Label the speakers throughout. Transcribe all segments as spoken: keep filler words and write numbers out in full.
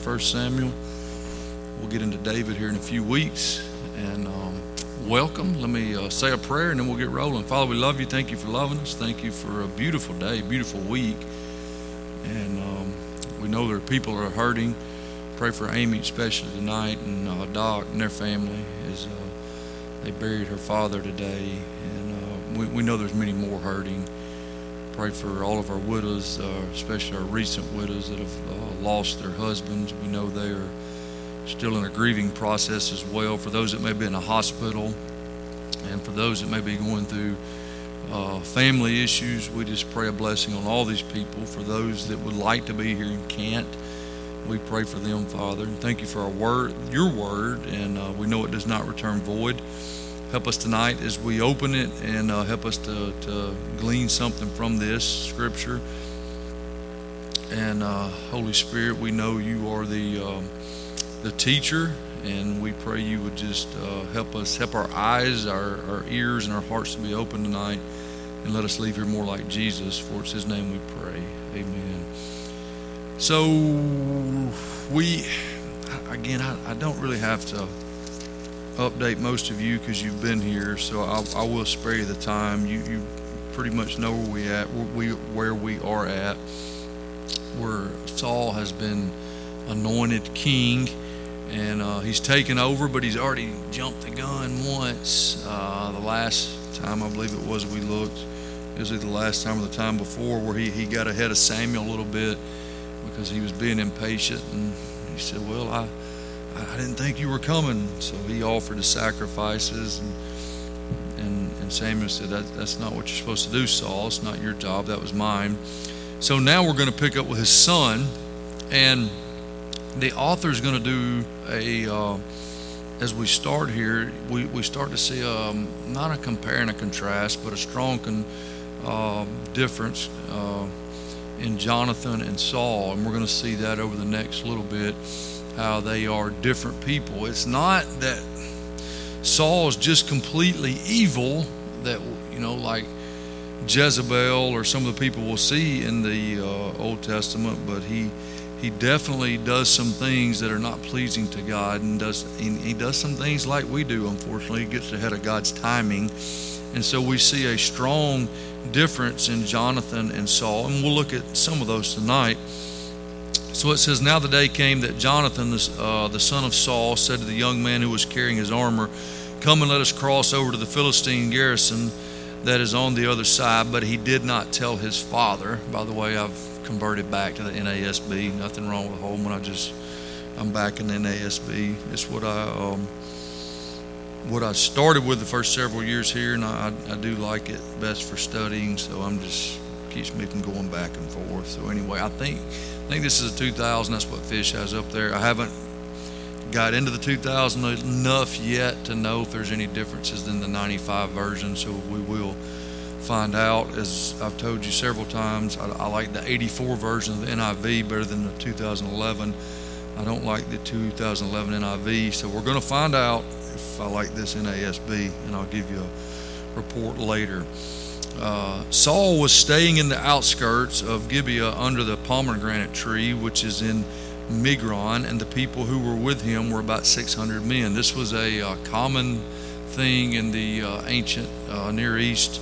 Speaker 1: First Samuel. We'll get into David here in a few weeks. And um, welcome. Let me uh, say a prayer and then we'll get rolling. Father, we love you. Thank you for loving us. Thank you for a beautiful day, beautiful week. And um, we know there are people that are hurting. Pray for Amy especially tonight, and uh, Doc and their family as uh, they buried her father today. And uh, we, we know there's many more hurting. Pray for all of our widows, uh, especially our recent widows that have uh, lost their husbands. We know they are still in a grieving process as well. For those that may be in a hospital, and for those that may be going through uh, family issues, we just pray a blessing on all these people. For those that would like to be here and can't, we pray for them, Father. And thank you for our word, your word, and uh, we know it does not return void. Help us tonight as we open it, and uh, help us to, to glean something from this scripture. And uh, Holy Spirit, we know you are the um, the teacher, and we pray you would just uh, help us, help our eyes, our, our ears, and our hearts to be open tonight, and let us leave here more like Jesus. For it's his name we pray. Amen. So we, again, I, I don't really have to update most of you because you've been here, so I, I will spare you the time. You, you pretty much know where we at, where we where we are at, where Saul has been anointed king, and uh, he's taken over, but he's already jumped the gun once. Uh, the last time I believe it was we looked, it was either the last time or the time before, where he, he got ahead of Samuel a little bit because he was being impatient, and he said, well, I I didn't think you were coming. So he offered the sacrifices, and and, and Samuel said, that, that's not what you're supposed to do, Saul. It's not your job. That was mine. So now we're going to pick up with his son, and the author is going to do a, uh, as we start here, we, we start to see um, not a compare and a contrast, but a strong con, uh, difference uh, in Jonathan and Saul. And we're going to see that over the next little bit, how they are different people. It's not that Saul is just completely evil, that, you know, like Jezebel or some of the people we'll see in the uh, Old Testament, but he he definitely does some things that are not pleasing to God, and does he, he does some things like we do. Unfortunately, he gets ahead of God's timing, and so we see a strong difference in Jonathan and Saul, and we'll look at some of those tonight. So it says, now the day came that Jonathan, the, uh, the son of Saul, said to the young man who was carrying his armor, come and let us cross over to the Philistine garrison that is on the other side. But he did not tell his father. By the way, I've converted back to the N A S B. Nothing wrong with Holman. I just, I'm back in the N A S B. It's what I um, what I started with the first several years here, and I, I do like it best for studying. So I'm just, keeps me from going back and forth. So anyway, I think I think this is a two thousand. That's what Fish has up there. I haven't got into the two thousand enough yet to know if there's any differences in the ninety-five version. So we will find out. As I've told you several times, I, I like the eighty-four version of the N I V better than the two thousand eleven. I don't like the two thousand eleven N I V. So we're going to find out if I like this N A S B, and I'll give you a report later. Uh, Saul was staying in the outskirts of Gibeah under the pomegranate tree, which is in Migron, and the people who were with him were about six hundred men. This was a uh, common thing in the uh, ancient uh, Near East.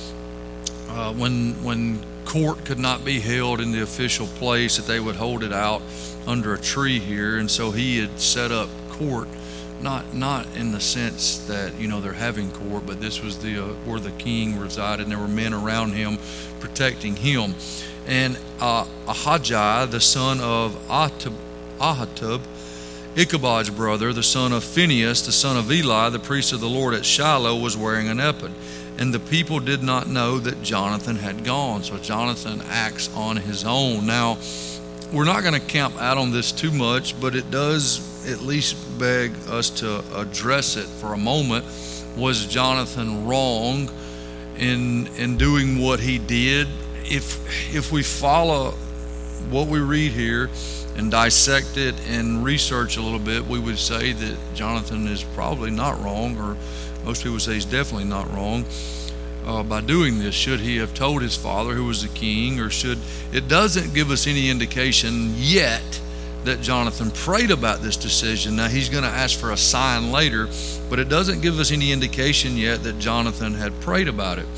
Speaker 1: Uh, when when court could not be held in the official place, that they would hold it out under a tree here, and so he had set up court. Not not in the sense that, you know, they're having court, but this was the uh, where the king resided, and there were men around him protecting him. And uh, Ahijah, the son of Ahitub, Ahitub, Ichabod's brother, the son of Phinehas, the son of Eli, the priest of the Lord at Shiloh, was wearing an ephod. And the people did not know that Jonathan had gone. So Jonathan acts on his own. Now, we're not going to camp out on this too much, but it does at least beg us to address it for a moment. Was Jonathan wrong in in doing what he did? If if we follow what we read here and dissect it and research a little bit, we would say that Jonathan is probably not wrong, or most people say he's definitely not wrong uh, by doing this. Should he have told his father, who was the king, or should it doesn't give us any indication yet that Jonathan prayed about this decision. Now, he's going to ask for a sign later, but it doesn't give us any indication yet that Jonathan had prayed about it.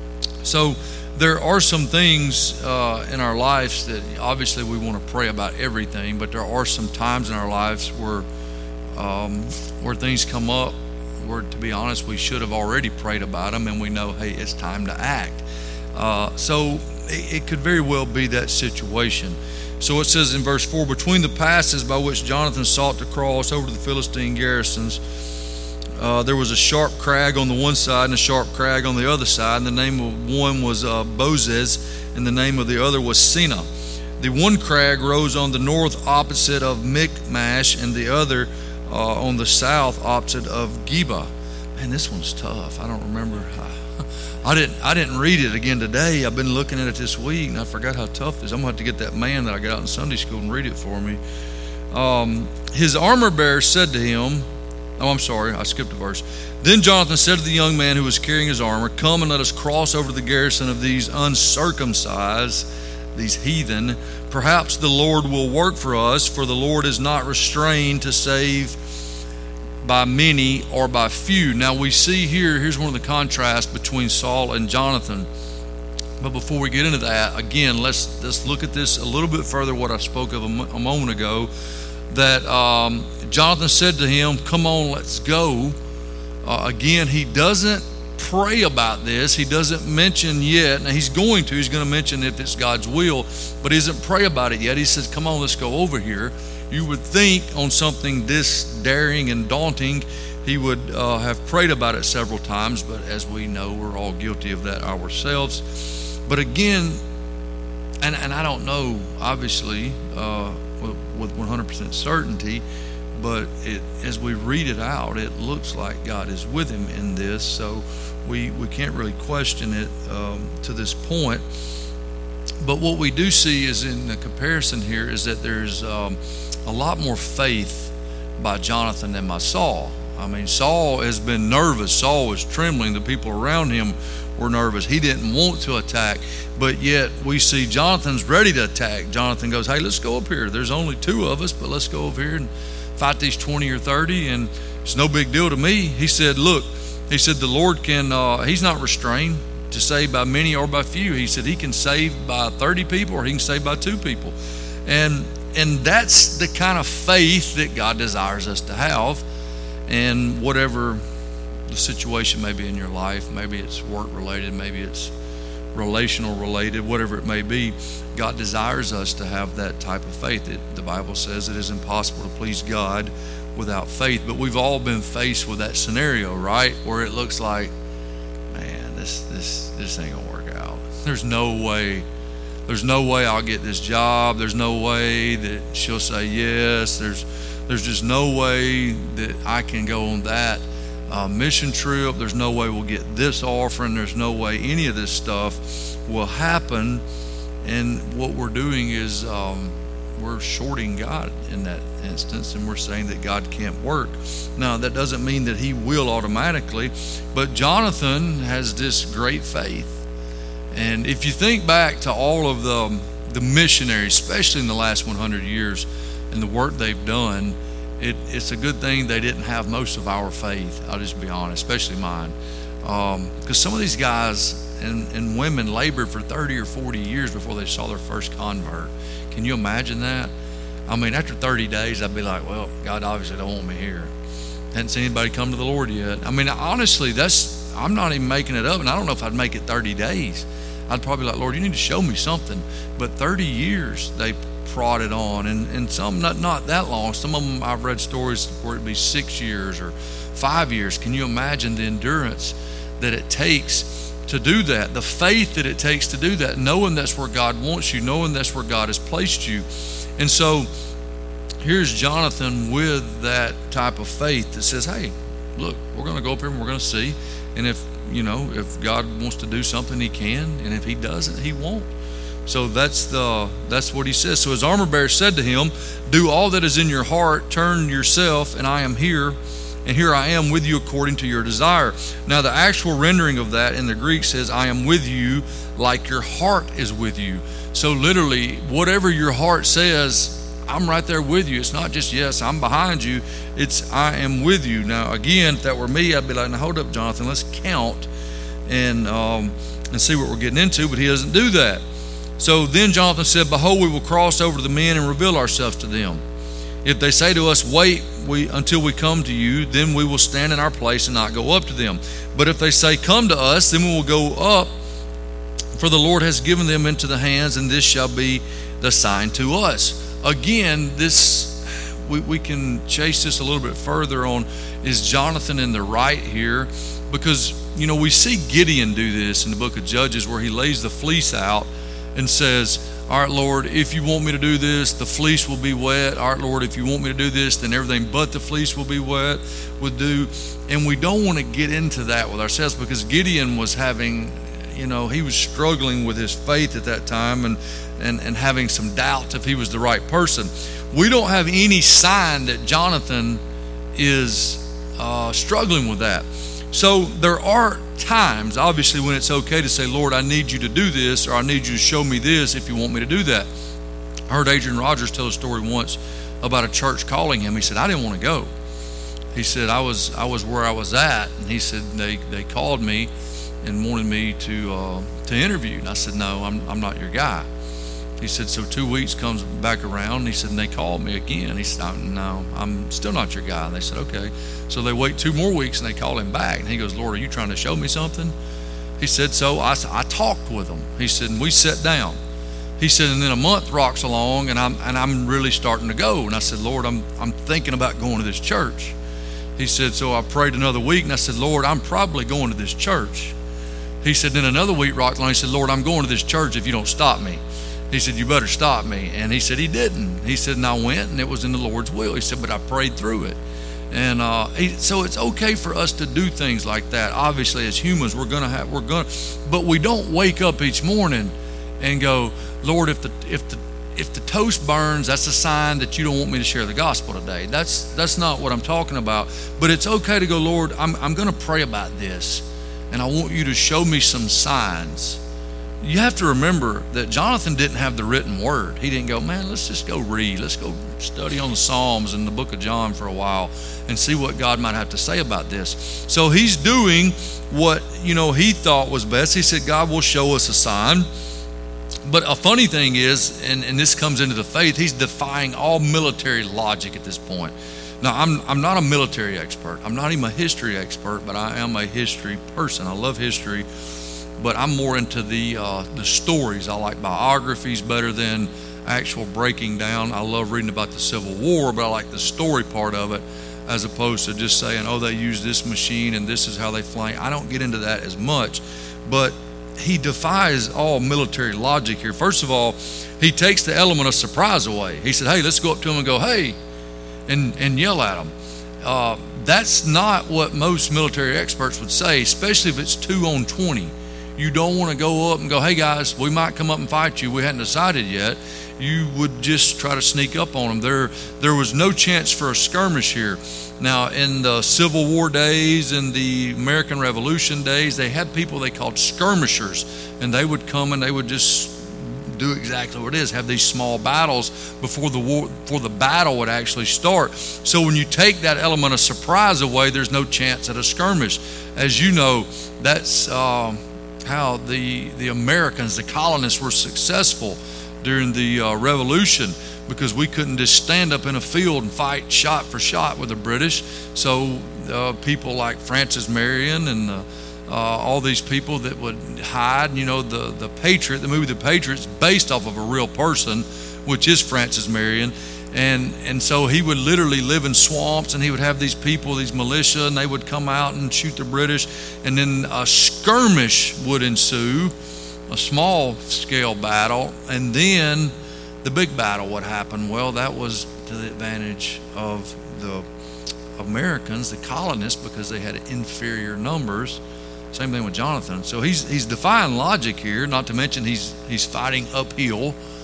Speaker 1: So there are some things uh, in our lives that obviously we want to pray about everything, but there are some times in our lives where um, where things come up where, to be honest, we should have already prayed about them, and we know, hey, it's time to act. Uh, so it, it could very well be that situation. So it says in verse four, between the passes by which Jonathan sought to cross over to the Philistine garrisons, uh, there was a sharp crag on the one side and a sharp crag on the other side. And the name of one was uh, Bozez, and the name of the other was Sina. The one crag rose on the north opposite of Michmash, and the other uh, on the south opposite of Geba. Man, this one's tough. I don't remember. I, I didn't. I didn't read it again today. I've been looking at it this week, and I forgot how tough it is. I'm gonna have to get that man that I got out in Sunday school and read it for me. Um, his armor bearer said to him, "Oh, I'm sorry, I skipped a verse." Then Jonathan said to the young man who was carrying his armor, "Come and let us cross over to the garrison of these uncircumcised." These heathen, perhaps the Lord will work for us, for the Lord is not restrained to save by many or by few. Now we see here, here's one of the contrasts between Saul and Jonathan. But before we get into that, again, let's let's look at this a little bit further, what I spoke of a, a moment ago, that um, Jonathan said to him, come on, let's go. Uh, again, he doesn't pray about this. He doesn't mention yet. Now he's going to. He's going to mention if it's God's will, but he doesn't pray about it yet. He says, come on, let's go over here. You would think on something this daring and daunting, he would uh, have prayed about it several times, but as we know, we're all guilty of that ourselves. But again, and, and I don't know, obviously, uh, with, with one hundred percent certainty, but it, as we read it out, it looks like God is with him in this, so we, we can't really question it um, to this point. But what we do see is in the comparison here is that there's um, a lot more faith by Jonathan than by Saul. I mean, Saul has been nervous. Saul was trembling. The people around him were nervous. He didn't want to attack, but yet we see Jonathan's ready to attack. Jonathan goes, hey, let's go up here. There's only two of us, but let's go over here and fight these twenty or thirty, and it's no big deal to me. He said, look, he said the Lord can, uh, he's not restrained to save by many or by few. He said he can save by thirty people or he can save by two people. And and that's the kind of faith that God desires us to have. And whatever the situation may be in your life, maybe it's work related, maybe it's relational related, whatever it may be, God desires us to have that type of faith. It, the Bible says it is impossible to please God without faith. But we've all been faced with that scenario, right? Where it looks like, man, this this this ain't gonna work out. There's no way. There's no way I'll get this job. There's no way that she'll say yes. There's there's just no way that I can go on that uh, mission trip. There's no way we'll get this offering. There's no way any of this stuff will happen. And what we're doing is um, we're shorting God in that instance, and we're saying that God can't work. Now, that doesn't mean that he will automatically, but Jonathan has this great faith. And if you think back to all of the, the missionaries, especially in the last one hundred years, and the work they've done, it, it's a good thing they didn't have most of our faith. I'll just be honest, especially mine. Um, because some of these guys and, and women labored for thirty or forty years before they saw their first convert. Can you imagine that? I mean, after thirty days, I'd be like, well, God obviously don't want me here. Hadn't seen anybody come to the Lord yet. I mean, honestly, that's, I'm not even making it up, and I don't know if I'd make it thirty days. I'd probably be like, Lord, you need to show me something. But thirty years they prodded on, and, and some not, not that long. Some of them I've read stories where it'd be six years or five years. Can you imagine the endurance that it takes to do that? The faith that it takes to do that, knowing that's where God wants you, knowing that's where God has placed you. And so here's Jonathan with that type of faith that says, hey, look, we're going to go up here and we're going to see. And if, you know, if God wants to do something, he can. And if he doesn't, he won't. So that's the that's what he says. So his armor bearer said to him, do all that is in your heart, turn yourself, and I am here. And here I am with you according to your desire. Now the actual rendering of that in the Greek says, I am with you like your heart is with you. So literally, whatever your heart says, I'm right there with you. It's not just, yes, I'm behind you. It's, I am with you. Now, again, if that were me, I'd be like, now, hold up, Jonathan, let's count and um, and see what we're getting into. But he doesn't do that. So then Jonathan said, behold, we will cross over to the men and reveal ourselves to them. If they say to us, wait we until we come to you, then we will stand in our place and not go up to them. But if they say, come to us, then we will go up, for the Lord has given them into the hands, and this shall be the sign to us. Again, this we, we can chase this a little bit further on, is Jonathan in the right here? Because, you know, we see Gideon do this in the book of Judges, where he lays the fleece out and says, all right, Lord, if you want me to do this, the fleece will be wet. All right, Lord, if you want me to do this, then everything but the fleece will be wet, would do. And we don't want to get into that with ourselves, because Gideon was having, you know, he was struggling with his faith at that time and, and, and having some doubts if he was the right person. We don't have any sign that Jonathan is uh, struggling with that. So there are times, obviously, when it's okay to say, Lord, I need you to do this, or I need you to show me this if you want me to do that. I heard Adrian Rogers tell a story once about a church calling him. He said, I didn't want to go. He said, I was I was where I was at, and he said, they, they called me and wanted me to uh, to interview. And I said, no, I'm I'm not your guy. He said, so two weeks comes back around, and he said, and they called me again. He said, no, I'm still not your guy. And they said, okay. So they wait two more weeks, and they call him back. And he goes, Lord, are you trying to show me something? He said, so I, I talked with them. He said, and we sat down. He said, and then a month rocks along, and I'm and I'm really starting to go. And I said, Lord, I'm I'm thinking about going to this church. He said, so I prayed another week, and I said, Lord, I'm probably going to this church. He said, then another week rocked along. He said, Lord, I'm going to this church if you don't stop me. He said, you better stop me. And he said he didn't. He said, and I went, and it was in the Lord's will. He said, but I prayed through it. And uh, he, so it's okay for us to do things like that. Obviously, as humans, we're gonna have, we're gonna, but we don't wake up each morning and go, Lord, if the if the if the toast burns, that's a sign that you don't want me to share the gospel today. That's that's not what I'm talking about. But it's okay to go, Lord, I'm I'm gonna pray about this, and I want you to show me some signs. You have to remember that Jonathan didn't have the written word. He didn't go, man, let's just go read. Let's go study on the Psalms and the book of John for a while and see what God might have to say about this. So he's doing what, you know, he thought was best. He said, God will show us a sign. But a funny thing is, and, and this comes into the faith, he's defying all military logic at this point. Now, I'm I'm not a military expert. I'm not even a history expert, but I am a history person. I love history. But I'm more into the uh, the stories. I like biographies better than actual breaking down. I love reading about the Civil War, but I like the story part of it as opposed to just saying, oh, they use this machine and this is how they flank. I don't get into that as much. But he defies all military logic here. First of all, he takes the element of surprise away. He said, hey, let's go up to him and go, hey, and, and yell at him. Uh, that's not what most military experts would say, especially if it's two on twenty. You don't want to go up and go, hey guys, we might come up and fight you. We hadn't decided yet. You would just try to sneak up on them. There, there was no chance for a skirmish here. Now, in the Civil War days and the American Revolution days, they had people they called skirmishers, and they would come and they would just do exactly what it is, have these small battles before the war, before the battle would actually start. So when you take that element of surprise away, there's no chance at a skirmish. As you know, that's uh, how the the Americans, the colonists, were successful during the uh, Revolution, because we couldn't just stand up in a field and fight shot for shot with the British. So uh, people like Francis Marion and uh, uh, all these people that would hide, you know, the, the Patriot, the movie The Patriot's based off of a real person, which is Francis Marion. And and so he would literally live in swamps, and he would have these people, these militia, and they would come out and shoot the British. And then a skirmish would ensue, a small scale battle, and then the big battle would happen. Well, that was to the advantage of the Americans, the colonists, because they had inferior numbers. Same thing with Jonathan. So he's he's defying logic here, not to mention he's he's fighting uphill.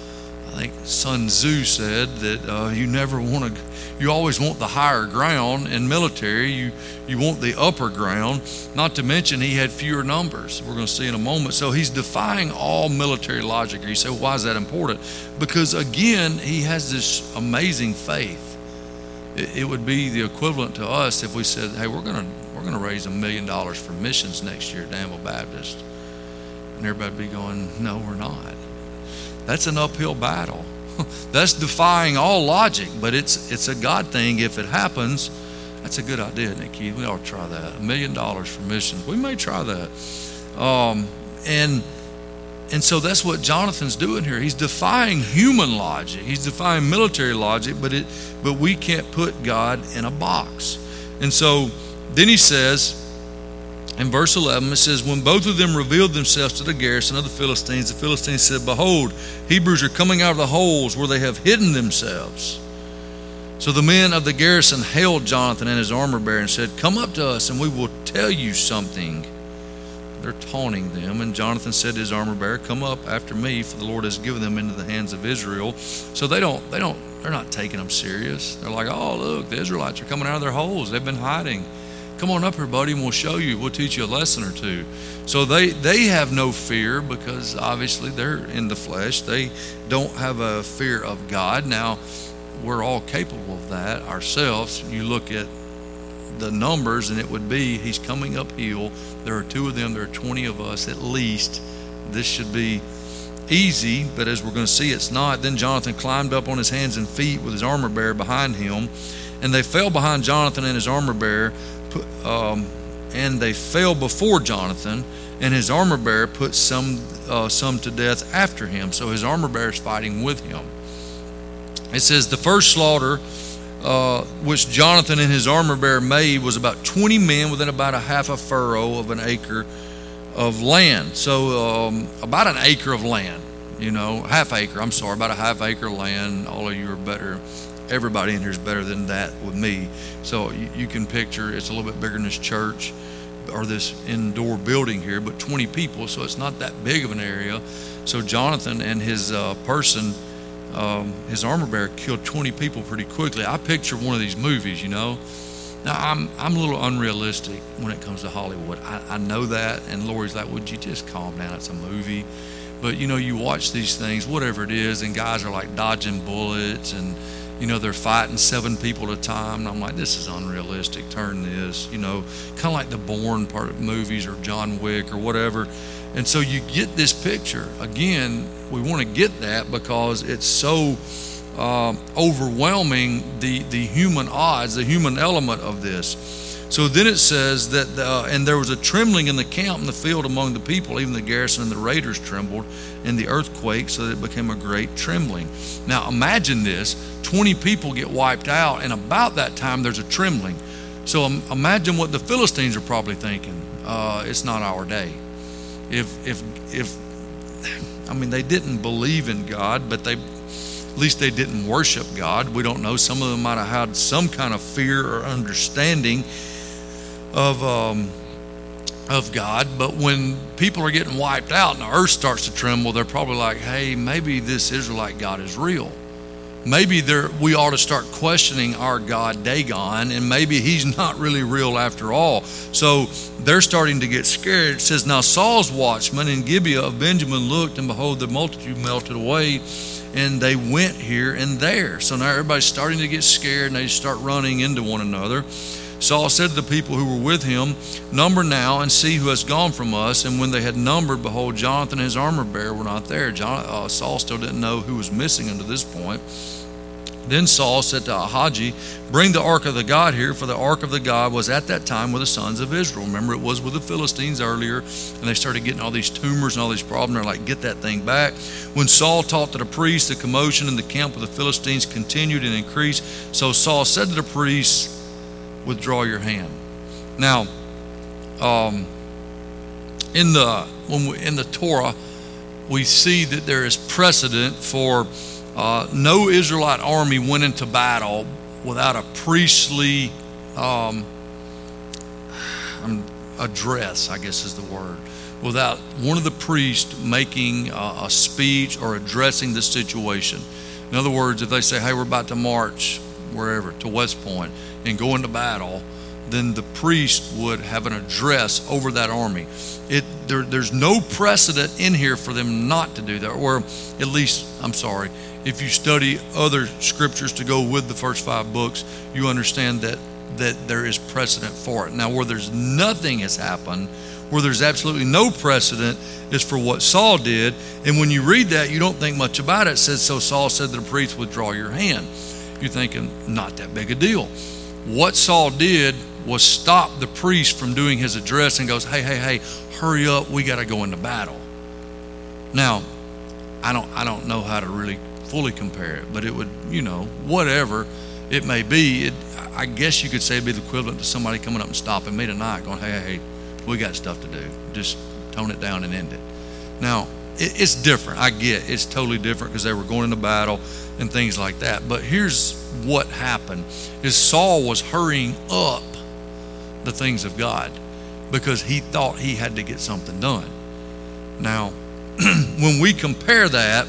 Speaker 1: I think Sun Tzu said that uh, you never want to, you always want the higher ground in military. You you want the upper ground. Not to mention he had fewer numbers. We're going to see in a moment. So he's defying all military logic. You say, well, why is that important? Because again, he has this amazing faith. It, it would be the equivalent to us if we said, hey, we're going to we're going to raise a million dollars for missions next year at Danville Baptist, and everybody would be going, no, we're not. That's an uphill battle. That's defying all logic, but it's it's a God thing. If it happens, that's a good idea, isn't it, Keith? We ought to try that. A million dollars for missions. We may try that. Um, and and so that's what Jonathan's doing here. He's defying human logic. He's defying military logic, but it but we can't put God in a box. And so then he says, in verse eleven, it says, when both of them revealed themselves to the garrison of the Philistines, the Philistines said, behold, Hebrews are coming out of the holes where they have hidden themselves. So the men of the garrison hailed Jonathan and his armor bearer and said, come up to us and we will tell you something. They're taunting them. And Jonathan said to his armor bearer, come up after me, for the Lord has given them into the hands of Israel. So they don't, they don't, they're not taking them serious. They're like, oh, look, the Israelites are coming out of their holes. They've been hiding. Come on up here, buddy, and we'll show you. We'll teach you a lesson or two. So they, they have no fear because obviously they're in the flesh. They don't have a fear of God. Now, we're all capable of that ourselves. You look at the numbers and it would be he's coming uphill. There are two of them. There are twenty of us at least. This should be easy, but as we're going to see, it's not. Then Jonathan climbed up on his hands and feet with his armor bearer behind him, and they fell behind Jonathan and his armor bearer. Um, and they fell before Jonathan, and his armor bearer put some uh, some to death after him. So his armor bearer is fighting with him. It says the first slaughter uh, which Jonathan and his armor bearer made was about twenty men within about a half a furrow of an acre of land. So um, about an acre of land, you know, half acre. I'm sorry, about a half acre land. All of you are better. Everybody in here is better than that with me. So you, you can picture it's a little bit bigger than this church or this indoor building here, but twenty people, so it's not that big of an area. So Jonathan and his uh, person, um, his armor bearer, killed twenty people pretty quickly. I picture one of these movies, you know. Now, I'm I'm a little unrealistic when it comes to Hollywood. I, I know that, and Lori's like, would you just calm down? It's a movie. But, you know, you watch these things, whatever it is, and guys are like dodging bullets and, you know, they're fighting seven people at a time. And I'm like, this is unrealistic. Turn this, you know, kind of like the Bourne part of movies or John Wick or whatever. And so you get this picture. Again, we want to get that because it's so uh, overwhelming, the, the human odds, the human element of this. So then it says that, uh, and there was a trembling in the camp in the field among the people, even the garrison and the raiders trembled in the earthquake, so that it became a great trembling. Now imagine this, twenty people get wiped out, and about that time there's a trembling. So um, imagine what the Philistines are probably thinking. Uh, it's not our day. If, if, if, I mean, they didn't believe in God, but they, at least they didn't worship God. We don't know. Some of them might have had some kind of fear or understanding of um, of God, but when people are getting wiped out and the earth starts to tremble, they're probably like, hey, maybe this Israelite God is real. Maybe there we ought to start questioning our God Dagon, and maybe he's not really real after all. So they're starting to get scared. It says, now Saul's watchmen in Gibeah of Benjamin looked, and behold, the multitude melted away, and they went here and there. So now everybody's starting to get scared, and they start running into one another. Saul said to the people who were with him, number now and see who has gone from us. And when they had numbered, behold, Jonathan and his armor bearer were not there. John, uh, Saul still didn't know who was missing unto this point. Then Saul said to Ahaji, bring the ark of the God here, for the ark of the God was at that time with the sons of Israel. Remember, it was with the Philistines earlier, and they started getting all these tumors and all these problems. They're like, get that thing back. When Saul talked to the priests, the commotion in the camp of the Philistines continued and increased. So Saul said to the priests, withdraw your hand. Now, um, in the when we, in the Torah, we see that there is precedent for uh, no Israelite army went into battle without a priestly um, address, I guess is the word, without one of the priests making a, a speech or addressing the situation. In other words, if they say, hey, we're about to march wherever, to West Point, and go into battle, then the priest would have an address over that army. It there, There's no precedent in here for them not to do that, or at least, I'm sorry, if you study other scriptures to go with the first five books, you understand that, that there is precedent for it. Now, where there's nothing has happened, where there's absolutely no precedent, is for what Saul did. And when you read that, you don't think much about it. It says, so Saul said to the priest, withdraw your hand. You're thinking, not that big a deal. What Saul did was stop the priest from doing his address and goes, hey, hey, hey, hurry up, we got to go into battle. Now, I don't I don't know how to really fully compare it, but it would, you know, whatever it may be, it, I guess you could say it'd be the equivalent to somebody coming up and stopping me tonight going, hey, hey, hey, we got stuff to do. Just tone it down and end it. Now, it, it's different. I get it's totally different because they were going into battle and things like that. But here's what happened is Saul was hurrying up the things of God because he thought he had to get something done. Now, when we compare that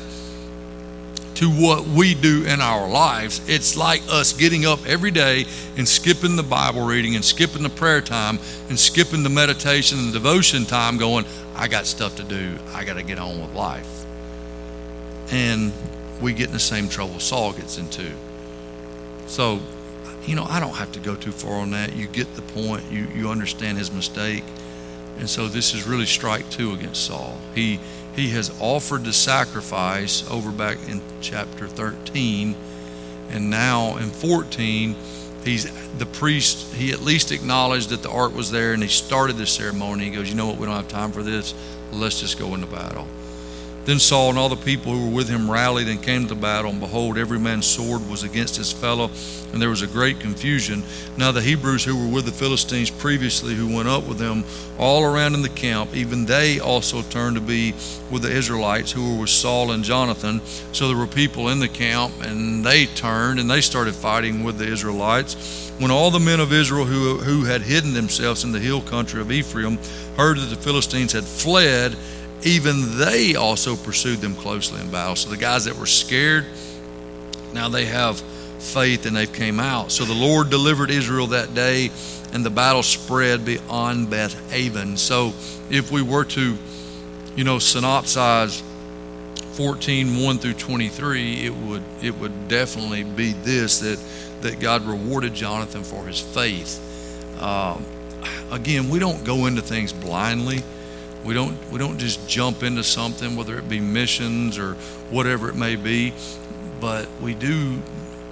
Speaker 1: to what we do in our lives, it's like us getting up every day and skipping the Bible reading and skipping the prayer time and skipping the meditation and the devotion time going, I got stuff to do. I got to get on with life. And we get in the same trouble Saul gets into. So, you know, I don't have to go too far on that. You get the point. You, you understand his mistake. And so this is really strike two against Saul. He He has offered the sacrifice over back in chapter thirteen, and now in fourteen, he's the priest. He at least acknowledged that the ark was there, and he started the ceremony. He goes, you know what? We don't have time for this. Let's just go into battle. Then Saul and all the people who were with him rallied and came to battle, and behold, every man's sword was against his fellow, and there was a great confusion. Now the Hebrews who were with the Philistines previously, who went up with them all around in the camp, even they also turned to be with the Israelites who were with Saul and Jonathan. So there were people in the camp, and they turned, and they started fighting with the Israelites. When all the men of Israel who, who had hidden themselves in the hill country of Ephraim heard that the Philistines had fled, even they also pursued them closely in battle. So the guys that were scared, now they have faith and they've came out. So the Lord delivered Israel that day, and the battle spread beyond Beth-aven. So if we were to, you know, synopsize fourteen, one through twenty-three, it would it would definitely be this, that, that God rewarded Jonathan for his faith. Um, again, we don't go into things blindly. We don't we don't just jump into something, whether it be missions or whatever it may be, but we do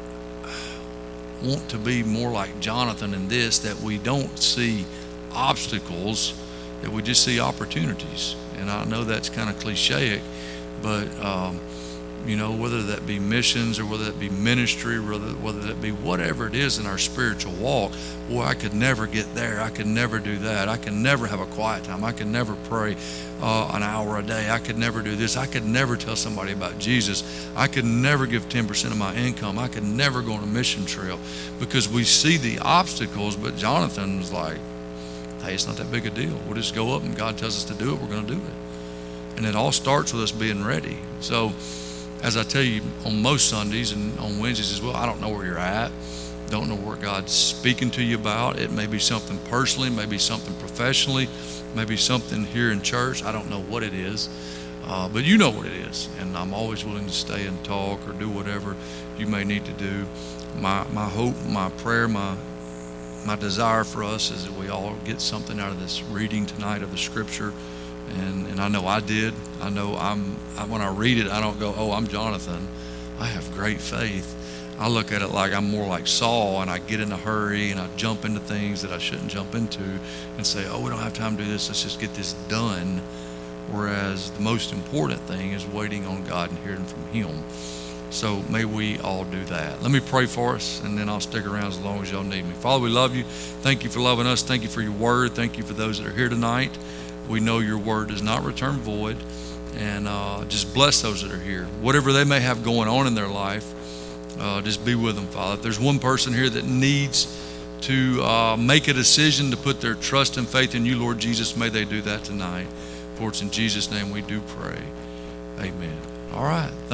Speaker 1: want to be more like Jonathan in this, that we don't see obstacles, that we just see opportunities. And I know that's kind of cliche, but um, you know, whether that be missions or whether that be ministry, whether whether that be whatever it is in our spiritual walk, boy, I could never get there. I could never do that. I could never have a quiet time. I could never pray uh, an hour a day. I could never do this. I could never tell somebody about Jesus. I could never give ten percent of my income. I could never go on a mission trail, because we see the obstacles. But Jonathan was like, hey, it's not that big a deal. We'll just go up, and God tells us to do it. We're going to do it. And it all starts with us being ready. So, as I tell you on most Sundays and on Wednesdays as well, I don't know where you're at. Don't know what God's speaking to you about. It may be something personally, maybe something professionally, maybe something here in church. I don't know what it is, uh, but you know what it is. And I'm always willing to stay and talk or do whatever you may need to do. My my hope, my prayer, my my desire for us is that we all get something out of this reading tonight of the Scripture. And and I know I did. I know I'm, I, when I read it, I don't go, oh, I'm Jonathan. I have great faith. I look at it like I'm more like Saul, and I get in a hurry, and I jump into things that I shouldn't jump into and say, oh, we don't have time to do this. Let's just get this done. Whereas the most important thing is waiting on God and hearing from Him. So may we all do that. Let me pray for us, and then I'll stick around as long as y'all need me. Father, we love you. Thank you for loving us. Thank you for your word. Thank you for those that are here tonight. We know your word does not return void, and uh, just bless those that are here. Whatever they may have going on in their life, uh, just be with them, Father. If there's one person here that needs to uh, make a decision to put their trust and faith in you, Lord Jesus, may they do that tonight. For it's in Jesus' name we do pray. Amen. All right.